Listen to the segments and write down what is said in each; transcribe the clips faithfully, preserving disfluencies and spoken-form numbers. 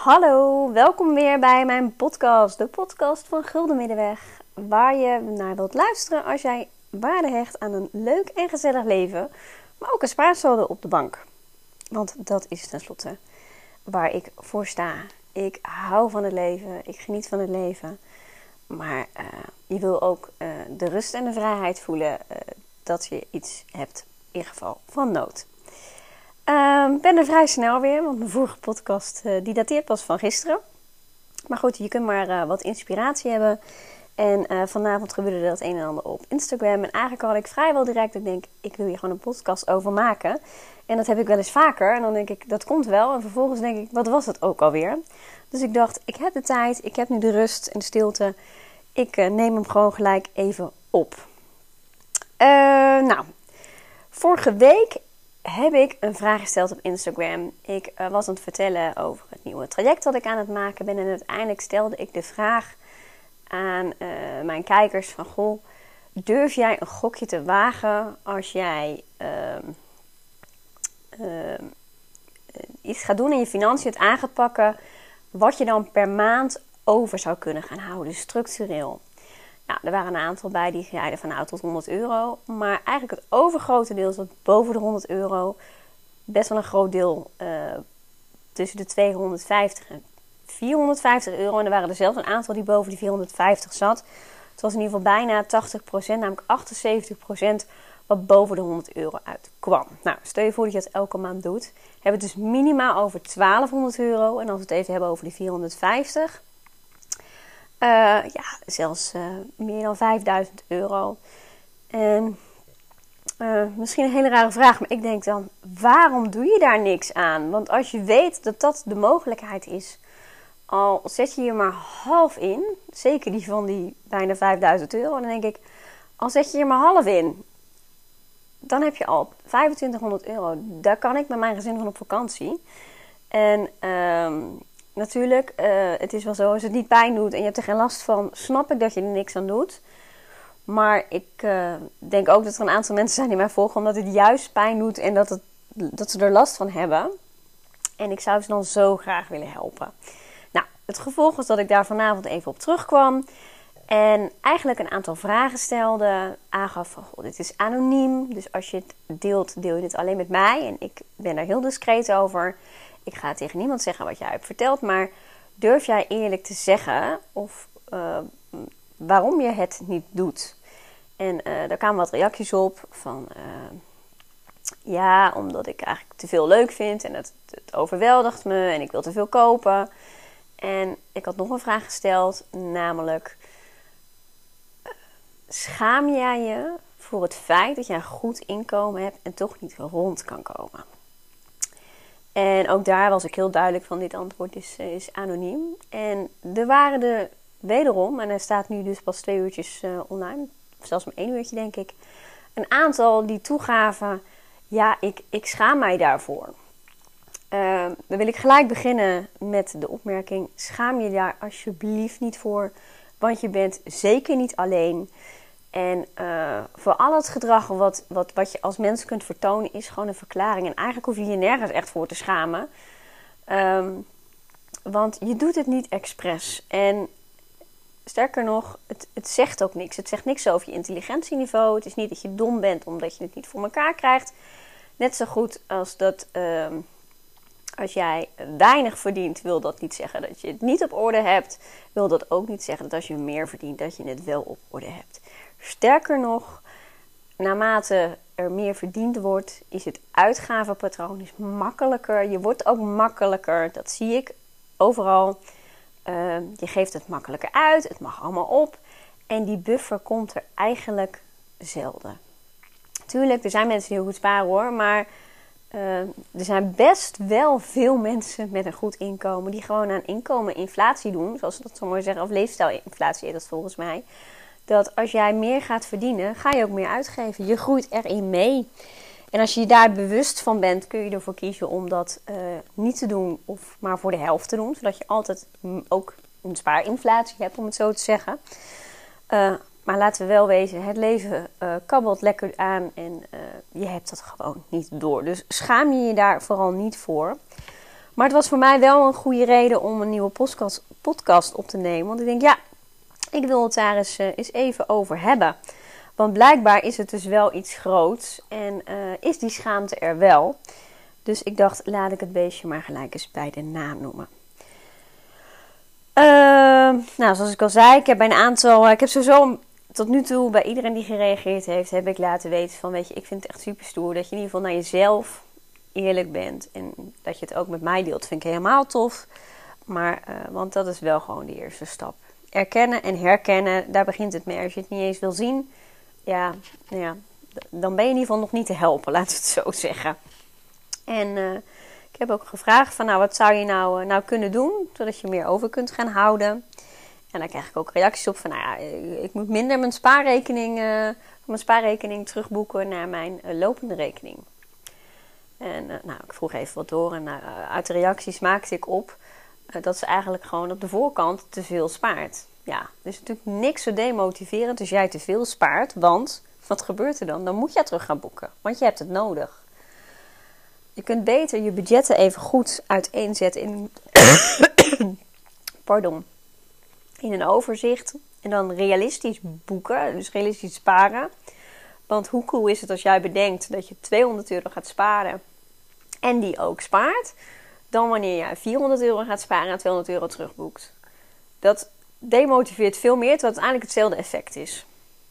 Hallo, welkom weer bij mijn podcast, de podcast van Gulden Middenweg, waar je naar wilt luisteren als jij waarde hecht aan een leuk en gezellig leven, maar ook een spaarsaldo op de bank. Want dat is tenslotte waar ik voor sta. Ik hou van het leven, ik geniet van het leven, maar uh, je wil ook uh, de rust en de vrijheid voelen uh, dat je iets hebt, in geval van nood. Ik uh, ben er vrij snel weer, want mijn vorige podcast uh, die dateert pas van gisteren. Maar goed, je kunt maar uh, wat inspiratie hebben. En uh, vanavond gebeurde er het een en ander op Instagram. En eigenlijk had ik vrijwel direct, ik denk, ik wil hier gewoon een podcast over maken. En dat heb ik wel eens vaker. En dan denk ik, dat komt wel. En vervolgens denk ik, wat was het ook alweer? Dus ik dacht, ik heb de tijd, ik heb nu de rust en de stilte. Ik uh, neem hem gewoon gelijk even op. Uh, nou, vorige week heb ik een vraag gesteld op Instagram. Ik uh, was aan het vertellen over het nieuwe traject dat ik aan het maken ben. En uiteindelijk stelde ik de vraag aan uh, mijn kijkers van... Goh, durf jij een gokje te wagen als jij uh, uh, iets gaat doen in je financiën, het aan gaat pakken, wat je dan per maand over zou kunnen gaan houden, structureel. Nou, er waren een aantal bij die zeiden van nou tot honderd euro. Maar eigenlijk het overgrote deel zat boven de honderd euro. Best wel een groot deel uh, tussen de tweehonderdvijftig en vierhonderdvijftig euro. En er waren er zelfs een aantal die boven die vierhonderdvijftig zat. Het was in ieder geval bijna tachtig procent, namelijk achtenzeventig procent wat boven de honderd euro uitkwam. Nou, stel je voor dat je dat elke maand doet. We hebben het dus minimaal over twaalfhonderd euro. En als we het even hebben over die vierhonderdvijftig... Uh, ja, zelfs uh, meer dan vijfduizend euro. En uh, misschien een hele rare vraag, maar ik denk dan, waarom doe je daar niks aan? Want als je weet dat dat de mogelijkheid is, al zet je hier maar half in, zeker die van die bijna vijfduizend euro, dan denk ik, al zet je hier maar half in, dan heb je al vijfentwintighonderd euro. Daar kan ik met mijn gezin van op vakantie. En um, natuurlijk, uh, het is wel zo, als het niet pijn doet en je hebt er geen last van, snap ik dat je er niks aan doet. Maar ik uh, denk ook dat er een aantal mensen zijn die mij volgen omdat het juist pijn doet en dat, het, dat ze er last van hebben. En ik zou ze dan zo graag willen helpen. Nou, het gevolg was dat ik daar vanavond even op terugkwam. En eigenlijk een aantal vragen stelde. Aangaf van, goh, dit is anoniem. Dus als je het deelt, deel je het alleen met mij. En ik ben daar heel discreet over. Ik ga tegen niemand zeggen wat jij hebt verteld. Maar durf jij eerlijk te zeggen of uh, waarom je het niet doet? En uh, daar kwamen wat reacties op. Van uh, ja, omdat ik eigenlijk te veel leuk vind. En het, het overweldigt me. En ik wil te veel kopen. En ik had nog een vraag gesteld. Namelijk, schaam jij je voor het feit dat jij een goed inkomen hebt en toch niet rond kan komen? En ook daar was ik heel duidelijk van, dit antwoord is, is anoniem. En er waren er wederom, en hij staat nu dus pas twee uurtjes uh, online, zelfs maar één uurtje denk ik, een aantal die toegaven, ja, ik, ik schaam mij daarvoor. Uh, dan wil ik gelijk beginnen met de opmerking, schaam je daar alsjeblieft niet voor, want je bent zeker niet alleen. En uh, voor al het gedrag wat, wat, wat je als mens kunt vertonen is gewoon een verklaring. En eigenlijk hoef je je nergens echt voor te schamen. Um, want je doet het niet expres. En sterker nog, het, het zegt ook niks. Het zegt niks over je intelligentieniveau. Het is niet dat je dom bent omdat je het niet voor elkaar krijgt. Net zo goed als dat um, als jij weinig verdient, wil dat niet zeggen dat je het niet op orde hebt. Wil dat ook niet zeggen dat als je meer verdient, dat je het wel op orde hebt. Sterker nog, naarmate er meer verdiend wordt, is het uitgavenpatroon is makkelijker. Je wordt ook makkelijker, dat zie ik overal. Uh, je geeft het makkelijker uit, het mag allemaal op. En die buffer komt er eigenlijk zelden. Tuurlijk, er zijn mensen die heel goed sparen hoor, maar uh, er zijn best wel veel mensen met een goed inkomen die gewoon aan inkomeninflatie doen, zoals ze dat zo mooi zeggen, of leefstijlinflatie is dat volgens mij. Dat als jij meer gaat verdienen, ga je ook meer uitgeven. Je groeit erin mee. En als je je daar bewust van bent, kun je ervoor kiezen om dat uh, niet te doen of maar voor de helft te doen. Zodat je altijd ook een spaarinflatie hebt, om het zo te zeggen. Uh, maar laten we wel wezen, het leven uh, kabbelt lekker aan en uh, je hebt dat gewoon niet door. Dus schaam je je daar vooral niet voor. Maar het was voor mij wel een goede reden om een nieuwe podcast, podcast op te nemen. Want ik denk, ja, ik wil het daar eens, uh, eens even over hebben. Want blijkbaar is het dus wel iets groots en uh, is die schaamte er wel. Dus ik dacht, laat ik het beestje maar gelijk eens bij de naam noemen. Uh, nou, zoals ik al zei, ik heb bij een aantal, ik heb sowieso tot nu toe bij iedereen die gereageerd heeft, heb ik laten weten van, weet je, ik vind het echt super stoer dat je in ieder geval naar jezelf eerlijk bent. En dat je het ook met mij deelt, vind ik helemaal tof. Maar, uh, want dat is wel gewoon de eerste stap. Erkennen en herkennen, daar begint het mee. Als je het niet eens wil zien, ja, nou ja, dan ben je in ieder geval nog niet te helpen, laten we het zo zeggen. En uh, ik heb ook gevraagd van, nou, wat zou je nou, uh, nou kunnen doen, zodat je meer over kunt gaan houden. En daar krijg ik ook reacties op van, nou ja, ik moet minder mijn spaarrekening, uh, mijn spaarrekening terugboeken naar mijn uh, lopende rekening. En uh, nou, ik vroeg even wat door en uh, uit de reacties maakte ik op uh, dat ze eigenlijk gewoon op de voorkant te veel spaart. Ja, er is natuurlijk niks zo demotiverend als jij te veel spaart, want wat gebeurt er dan? Dan moet je terug gaan boeken, want je hebt het nodig. Je kunt beter je budgetten even goed uiteenzetten in, pardon, in een overzicht en dan realistisch boeken, dus realistisch sparen. Want hoe cool is het als jij bedenkt dat je tweehonderd euro gaat sparen en die ook spaart, dan wanneer je vierhonderd euro gaat sparen en tweehonderd euro terugboekt. Dat demotiveert veel meer, terwijl het uiteindelijk hetzelfde effect is.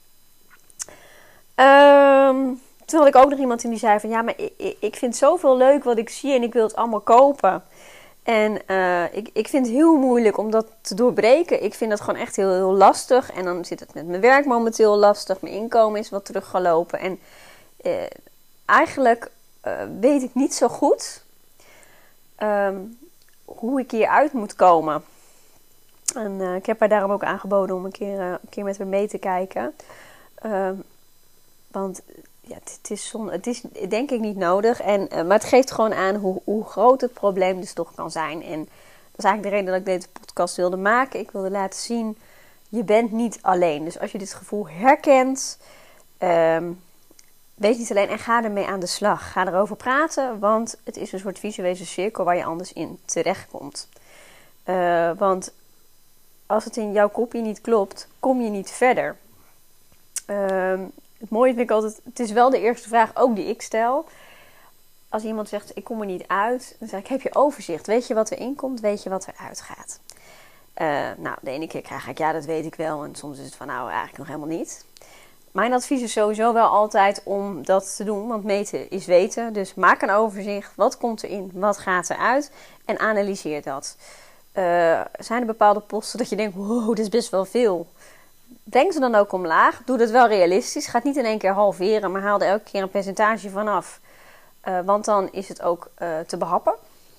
Um, toen had ik ook nog iemand in die zei van, ja, maar ik, ik vind zoveel leuk wat ik zie en ik wil het allemaal kopen. En uh, ik, ik vind het heel moeilijk om dat te doorbreken. Ik vind dat gewoon echt heel, heel lastig. En dan zit het met mijn werk momenteel lastig. Mijn inkomen is wat teruggelopen. En uh, eigenlijk uh, weet ik niet zo goed um, hoe ik hieruit moet komen. En uh, ik heb haar daarom ook aangeboden om een keer, uh, een keer met me mee te kijken. Um, want ja, het, het, is zon, het is denk ik niet nodig. En, uh, maar het geeft gewoon aan hoe, hoe groot het probleem dus toch kan zijn. En dat is eigenlijk de reden dat ik deze podcast wilde maken. Ik wilde laten zien, je bent niet alleen. Dus als je dit gevoel herkent, um, wees niet alleen en ga ermee aan de slag. Ga erover praten, want het is een soort visuele cirkel waar je anders in terechtkomt. Uh, want als het in jouw kopje niet klopt, kom je niet verder. Um, Het mooie vind ik altijd, het is wel de eerste vraag ook die ik stel. Als iemand zegt, ik kom er niet uit, dan zeg ik, heb je overzicht? Weet je wat erin komt? Weet je wat eruit gaat? Uh, nou, de ene keer krijg ik, ja, dat weet ik wel. En soms is het van, nou, eigenlijk nog helemaal niet. Mijn advies is sowieso wel altijd om dat te doen, want meten is weten. Dus maak een overzicht, wat komt erin, wat gaat eruit en analyseer dat. Uh, zijn er bepaalde posten dat je denkt, wow, dat is best wel veel. Breng ze dan ook omlaag. Doe dat wel realistisch. Ga het niet in één keer halveren, maar haal er elke keer een percentage van af. Uh, want dan is het ook uh, te behappen.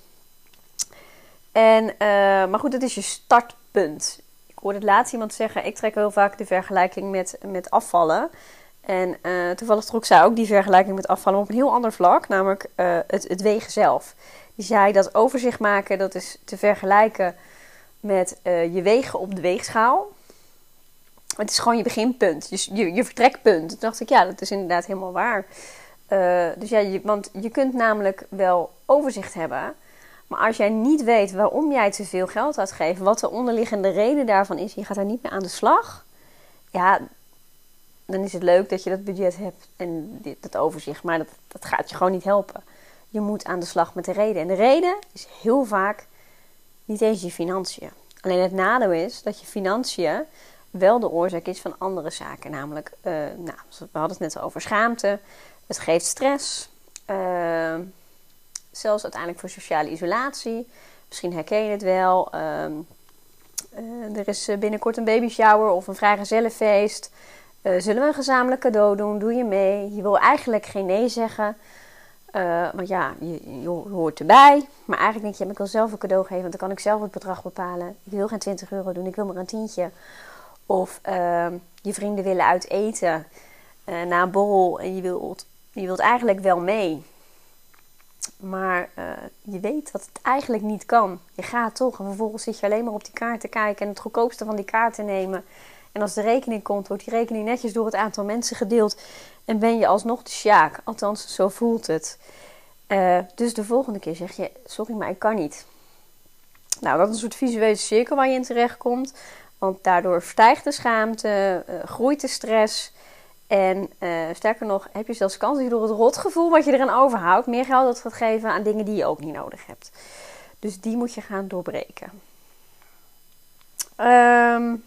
En, uh, maar goed, dat is je startpunt. Ik hoorde het laatst iemand zeggen, ik trek heel vaak de vergelijking met, met afvallen. En uh, toevallig trok zij ook die vergelijking met afvallen op een heel ander vlak. Namelijk uh, het, het wegen zelf. Die zei dat overzicht maken, dat is te vergelijken met uh, je wegen op de weegschaal. Het is gewoon je beginpunt, je, je, je vertrekpunt. Toen dacht ik, ja, dat is inderdaad helemaal waar. Uh, dus ja, je, want je kunt namelijk wel overzicht hebben. Maar als jij niet weet waarom jij te veel geld uitgeeft, wat de onderliggende reden daarvan is, je gaat daar niet mee aan de slag. Ja, dan is het leuk dat je dat budget hebt en dit, dat overzicht. Maar dat, dat gaat je gewoon niet helpen. Je moet aan de slag met de reden. En de reden is heel vaak niet eens je financiën. Alleen het nadeel is dat je financiën wel de oorzaak is van andere zaken. Namelijk, uh, nou, we hadden het net al over schaamte. Het geeft stress. Uh, zelfs uiteindelijk voor sociale isolatie. Misschien herken je het wel. Uh, uh, er is binnenkort een baby shower of een vrijgezellenfeest. Uh, zullen we een gezamenlijk cadeau doen? Doe je mee? Je wil eigenlijk geen nee zeggen. Uh, want ja, je, je hoort erbij. Maar eigenlijk denk je, ja, ik wil zelf een cadeau geven. Want dan kan ik zelf het bedrag bepalen. Ik wil geen twintig euro doen. Ik wil maar een tientje. Of uh, je vrienden willen uit eten uh, na een borrel en je wilt, je wilt eigenlijk wel mee. Maar uh, je weet dat het eigenlijk niet kan. Je gaat toch en vervolgens zit je alleen maar op die kaart te kijken en het goedkoopste van die kaart te nemen. En als de rekening komt, wordt die rekening netjes door het aantal mensen gedeeld. En ben je alsnog de sjaak. Althans, zo voelt het. Uh, dus de volgende keer zeg je, sorry, maar ik kan niet. Nou, dat is een soort visuele cirkel waar je in terecht komt. Want daardoor stijgt de schaamte, uh, groeit de stress. En uh, sterker nog, heb je zelfs kans dat je door het rotgevoel wat je eraan overhoudt meer geld gaat geven aan dingen die je ook niet nodig hebt. Dus die moet je gaan doorbreken. Um,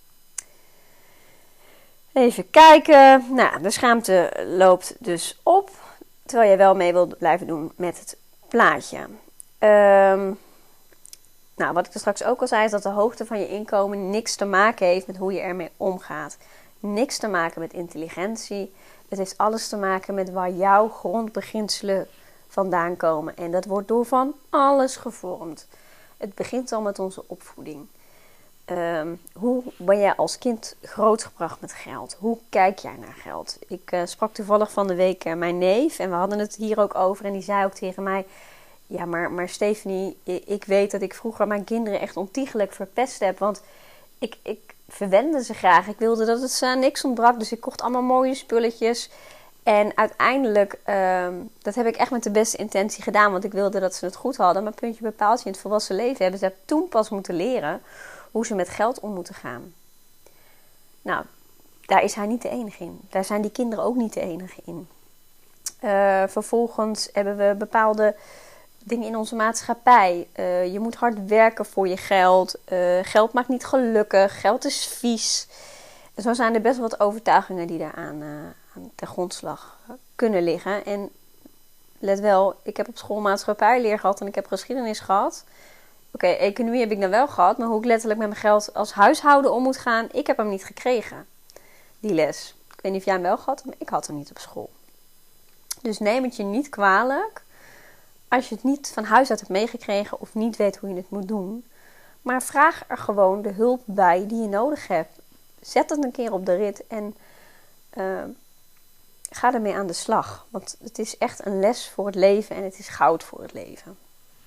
even kijken. Nou, de schaamte loopt dus op. Terwijl je wel mee wilt blijven doen met het plaatje. Um, nou, wat ik er straks ook al zei, is dat de hoogte van je inkomen niks te maken heeft met hoe je ermee omgaat. Niks te maken met intelligentie. Het heeft alles te maken met waar jouw grondbeginselen vandaan komen. En dat wordt door van alles gevormd. Het begint al met onze opvoeding. Um, hoe ben jij als kind grootgebracht met geld? Hoe kijk jij naar geld? Ik uh, sprak toevallig van de week uh, mijn neef en we hadden het hier ook over. En die zei ook tegen mij, ja maar, maar Stephanie, ik weet dat ik vroeger mijn kinderen echt ontiegelijk verpest heb. Want ik, ik verwende ze graag. Ik wilde dat het ze aan niks ontbrak. Dus ik kocht allemaal mooie spulletjes. En uiteindelijk, um, dat heb ik echt met de beste intentie gedaan. Want ik wilde dat ze het goed hadden. Maar puntje bepaald in het volwassen leven hebben ze toen pas moeten leren hoe ze met geld om moeten gaan. Nou, daar is hij niet de enige in. Daar zijn die kinderen ook niet de enige in. Uh, vervolgens hebben we bepaalde dingen in onze maatschappij. Uh, je moet hard werken voor je geld. Uh, geld maakt niet gelukkig. Geld is vies. En zo zijn er best wel wat overtuigingen die daar aan, uh, aan de grondslag kunnen liggen. En let wel, ik heb op school maatschappijleer gehad en ik heb geschiedenis gehad. Oké, okay, economie heb ik dan wel gehad, maar hoe ik letterlijk met mijn geld als huishouden om moet gaan, ik heb hem niet gekregen. Die les. Ik weet niet of jij hem wel gehad, maar ik had hem niet op school. Dus neem het je niet kwalijk als je het niet van huis uit hebt meegekregen of niet weet hoe je het moet doen. Maar vraag er gewoon de hulp bij die je nodig hebt. Zet het een keer op de rit en uh, ga ermee aan de slag. Want het is echt een les voor het leven en het is goud voor het leven.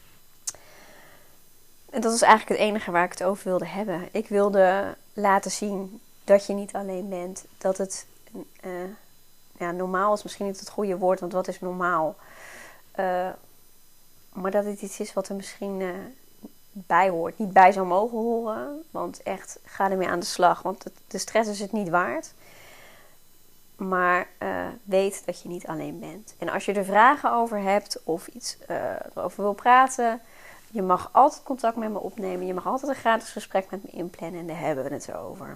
En dat is eigenlijk het enige waar ik het over wilde hebben. Ik wilde laten zien dat je niet alleen bent. Dat het uh, ja, normaal is misschien niet het goede woord, want wat is normaal? Uh, maar dat het iets is wat er misschien uh, bij hoort. Niet bij zou mogen horen. Want echt, ga ermee aan de slag. Want het, de stress is het niet waard. Maar uh, weet dat je niet alleen bent. En als je er vragen over hebt of iets uh, erover wil praten, je mag altijd contact met me opnemen. Je mag altijd een gratis gesprek met me inplannen. En daar hebben we het over.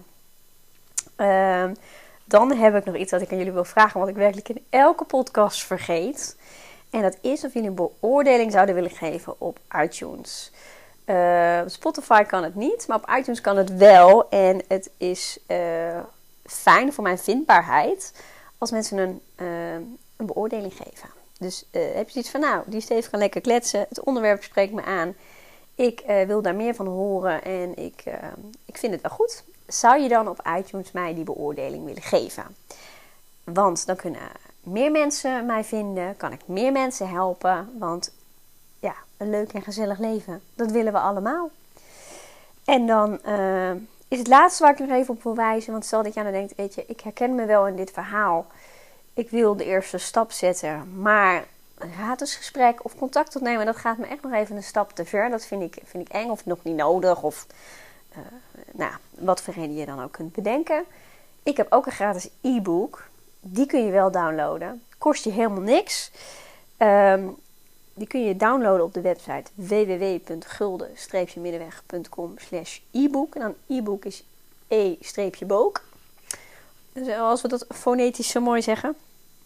Uh, dan heb ik nog iets wat ik aan jullie wil vragen. Wat ik werkelijk in elke podcast vergeet. En dat is of jullie een beoordeling zouden willen geven op iTunes. Uh, op Spotify kan het niet. Maar op iTunes kan het wel. En het is uh, fijn voor mijn vindbaarheid als mensen een, uh, een beoordeling geven. Dus uh, heb je iets van, nou, die Steve kan lekker kletsen. Het onderwerp spreekt me aan. Ik uh, wil daar meer van horen en ik, uh, ik vind het wel goed. Zou je dan op iTunes mij die beoordeling willen geven? Want dan kunnen meer mensen mij vinden. Kan ik meer mensen helpen. Want ja, een leuk en gezellig leven. Dat willen we allemaal. En dan uh, is het laatste waar ik nog even op wil wijzen. Want stel dat jij nou denkt, weet je, ik herken me wel in dit verhaal. Ik wil de eerste stap zetten. Maar een gratis gesprek of contact opnemen, dat gaat me echt nog even een stap te ver. Dat vind ik, vind ik eng of nog niet nodig. Of uh, nou, wat voor reden je dan ook kunt bedenken. Ik heb ook een gratis e-book. Die kun je wel downloaden. Kost je helemaal niks. Um, die kun je downloaden op de website w w w punt gulden middenweg punt com slash e-book. En dan e-book is e-book. Zoals we dat fonetisch zo mooi zeggen.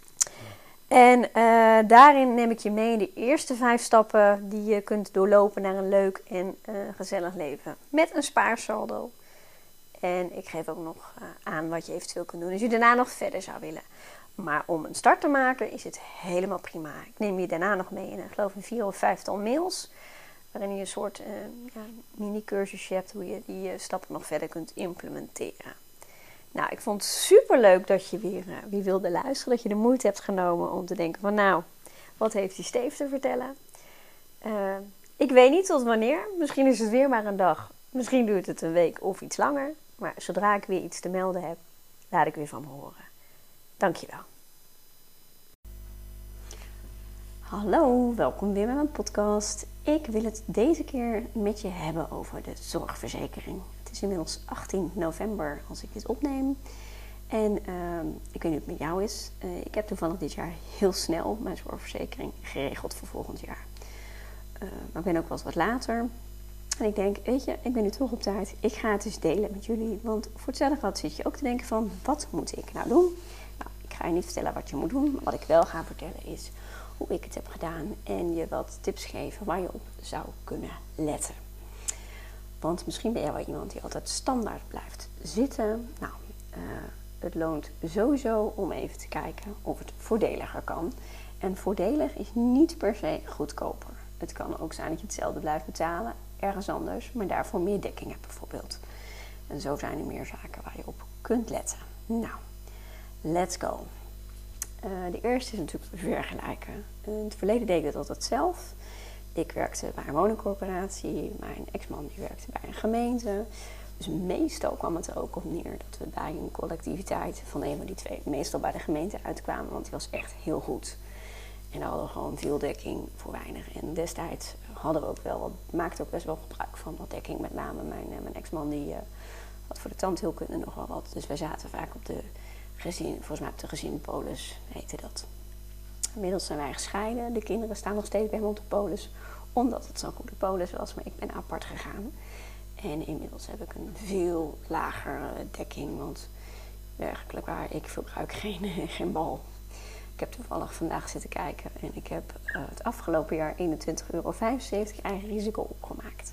En uh, daarin neem ik je mee in de eerste vijf stappen die je kunt doorlopen naar een leuk en uh, gezellig leven. Met een spaarsaldo. En ik geef ook nog uh, aan wat je eventueel kunt doen als je daarna nog verder zou willen. Maar om een start te maken is het helemaal prima. Ik neem je daarna nog mee in, ik geloof, een vier of vijftal mails. Waarin je een soort uh, ja, mini-cursusje hebt hoe je die uh, stappen nog verder kunt implementeren. Nou, ik vond het super leuk dat je weer, uh, weer wilde luisteren. Dat je de moeite hebt genomen om te denken van nou, wat heeft die Steve te vertellen? Uh, ik weet niet tot wanneer. Misschien is het weer maar een dag. Misschien duurt het een week of iets langer. Maar zodra ik weer iets te melden heb, laat ik weer van me horen. Dankjewel. Hallo, welkom weer bij mijn podcast. Ik wil het deze keer met je hebben over de zorgverzekering. Het is inmiddels achttien november als ik dit opneem. En uh, ik weet niet hoe het met jou is. Uh, ik heb toevallig dit jaar heel snel mijn zorgverzekering geregeld voor volgend jaar. Uh, maar ik ben ook wel eens wat later. En ik denk, weet je, ik ben nu toch op tijd. Ik ga het eens delen met jullie. Want voor hetzelfde geld zit je ook te denken van, wat moet ik nou doen? Nou, ik ga je niet vertellen wat je moet doen. Maar wat ik wel ga vertellen is hoe ik het heb gedaan. En je wat tips geven waar je op zou kunnen letten. Want misschien ben jij wel iemand die altijd standaard blijft zitten. Nou, uh, het loont sowieso om even te kijken of het voordeliger kan. En voordelig is niet per se goedkoper. Het kan ook zijn dat je hetzelfde blijft betalen ergens anders, maar daarvoor meer dekking hebt bijvoorbeeld. En zo zijn er meer zaken waar je op kunt letten. Nou, let's go. Uh, de eerste is natuurlijk vergelijken. In het verleden deed ik het altijd zelf. Ik werkte bij een woningcorporatie. Mijn ex-man die werkte bij een gemeente. Dus meestal kwam het er ook op neer dat we bij een collectiviteit van een van die twee meestal bij de gemeente uitkwamen, want die was echt heel goed. En daar hadden we gewoon veel dekking voor weinig. En destijds hadden we ook wel wat, maakten ook best wel gebruik van wat dekking. Met name mijn, mijn ex-man die uh, had voor de tandheelkunde nog wel wat. Dus wij zaten vaak op de gezin, volgens mij op de gezinpolis heette dat. Inmiddels zijn wij gescheiden. De kinderen staan nog steeds bij me op de polis, omdat het zo'n goede polis was. Maar ik ben apart gegaan. En inmiddels heb ik een veel lagere dekking. Want werkelijk waar, ik verbruik geen, geen bal. Ik heb toevallig vandaag zitten kijken en ik heb uh, het afgelopen jaar eenentwintig euro vijfenzeventig eigen risico opgemaakt.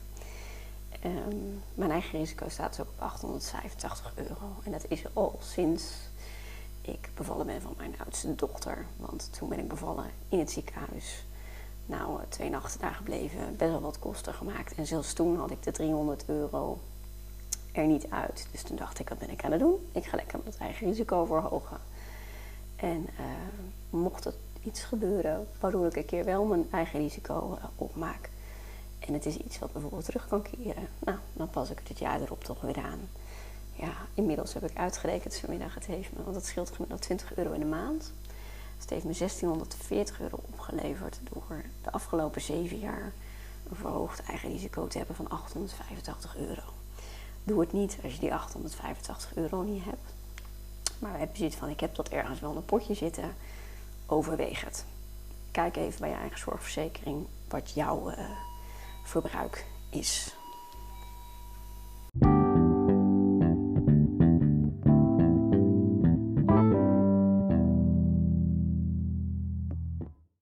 Um, mijn eigen risico staat ook op achthonderdvijfentachtig euro. En dat is al sinds ik bevallen ben van mijn oudste dochter. Want toen ben ik bevallen in het ziekenhuis. Nou, twee nachten daar gebleven, best wel wat kosten gemaakt. En zelfs toen had ik de driehonderd euro er niet uit. Dus toen dacht ik, wat ben ik aan het doen? Ik ga lekker met eigen risico verhogen. En uh, mocht er iets gebeuren, waardoor ik een keer wel mijn eigen risico uh, opmaak. En het is iets wat bijvoorbeeld terug kan keren. Nou, dan pas ik het het jaar erop toch weer aan. Ja, inmiddels heb ik uitgerekend vanmiddag. Het heeft me, want het scheelt gemiddeld twintig euro in de maand. Dus het heeft me zestienhonderdveertig euro opgeleverd door de afgelopen zeven jaar een verhoogd eigen risico te hebben van achthonderdvijfentachtig euro. Doe het niet als je die achthonderdvijfentachtig euro niet hebt. Maar heb je zoiets van, ik heb tot ergens wel een potje zitten, overweeg het. Kijk even bij je eigen zorgverzekering wat jouw uh, verbruik is.